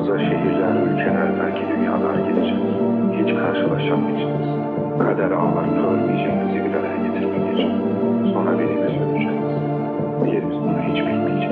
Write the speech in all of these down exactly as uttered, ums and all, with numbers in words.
Başımıza şehirler, ülkeler, belki dünyalar gelecek. Hiç karşılaşamayacağız. Kader ağlar görmeyecek, bizi bir araya getirmeyecek. Sonra birimiz ölecek. Diğerimiz bunu hiç bilmeyecek.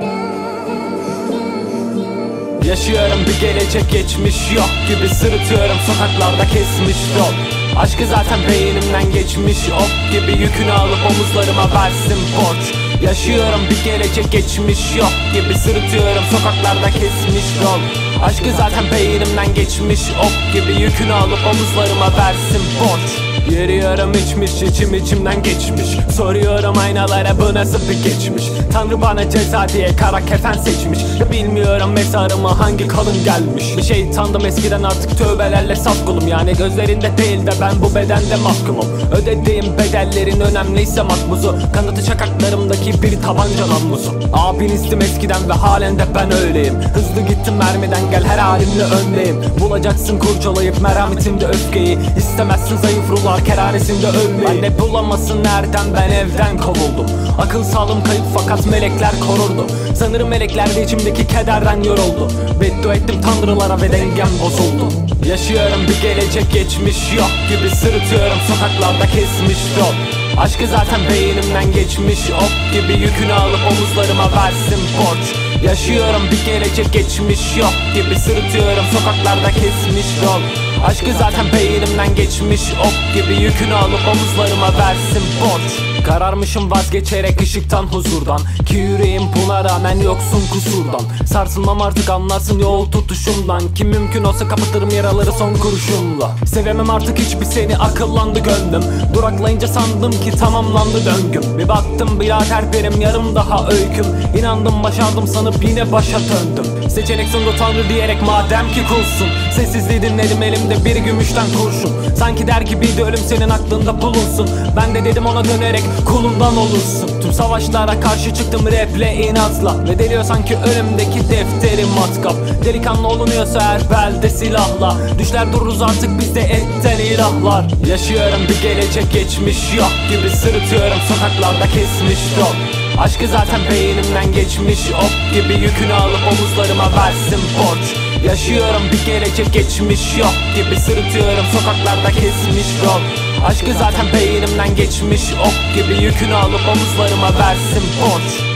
Yaşıyorum bir gelecek, geçmiş yok gibi sırıtıyorum sokaklarda kesmiş yol. Aşkı zaten beynimden geçmiş ok gibi, yükünü alıp omuzlarıma versin borç. Yaşıyorum bir gelecek, geçmiş yok gibi sırıtıyorum sokaklarda kesmiş yol. Aşkı zaten beynimden geçmiş ok gibi, yükünü alıp omuzlarıma versin borç. Yürüyorum içmiş, içim içimden geçmiş. Soruyorum aynalara, bu nasıl bir geçmiş? Tanrı bana ceza diye kara kefen seçmiş. Bilmiyorum mezarıma hangi kalın gelmiş. Bir şey tanıdım eskiden, artık tövbelerle saf kulum. Yani gözlerinde değil de ben bu bedende mahkumum. Ödediğim bedellerin önemliyse makbuzu. Kanatı şakaklarımdaki bir tabanca namlusu. Abinizdim eskiden ve halen de ben öyleyim. Hızlı gittim mermiden, gel her halimle önleyim. Bulacaksın kurcalayıp merhametimde öfkeyi. İstemezsin zayıf ruhlar kerhanesinde ölmeyi. Ben de bulamasın nereden, ben evden kovuldum. Akıl sağlığım kayıp fakat melekler korurdu. Sanırım melekler de içimdeki kederden yoruldu. Beddua ettim tanrılara ve dengem bozuldu. Yaşıyorum bir gelecek, geçmiş yok gibi sırıtıyorum sokaklarda kesmiş yol. Aşkı zaten beynimden geçmiş ok gibi, yükünü alıp omuzlarıma versin borç. Yaşıyorum bir gelecek, geçmiş yok gibi sırıtıyorum sokaklarda kesmiş yol. Aşkı zaten beynimden geçmiş ok gibi, yükünü alıp omuzlarıma versin borç. Kararmışım vazgeçerek ışıktan, huzurdan, ki yüreğim buna rağmen yoksun kusurdan. Sarsılmam artık, anlarsın yol tutuşumdan, ki mümkün olsa kapatırım yaraları son kurşunla. Sevemem artık hiçbir seni, akıllandı gönlüm. Duraklayınca sandım ki tamamlandı döngüm. Bir baktım birader benim yarım daha öyküm. İnandım başardım sanıp yine başa döndüm. Seçenek sundu tanrı diyerek madem ki kulsun. Sessizliği dinledim, elimde bir gümüşten kurşun. Sanki der gibiydi ölüm senin aklında bulunsun. Ben de dedim ona dönerek kulundan olursun. Tüm savaşlara karşı çıktım raple inatla. Ve deliyor sanki önümdeki defteri matkap. Delikanlı olunuyorsa eğer belde silahla. Düşler dururuz artık bizde etten ilahlar. Yaşıyorum bir gelecek, geçmiş yok gibi sırıtıyorum sokaklarda kesmiş yol. Aşkı zaten beynimden geçmiş ok gibi, yükünü alıp omuzlarıma versin borç. Yaşıyorum bir gelecek, geçmiş yok gibi sırıtıyorum sokaklarda kesmiş yol. Aşkı zaten beynimden geçmiş ok gibi, yükünü alıp omuzlarıma versin borç.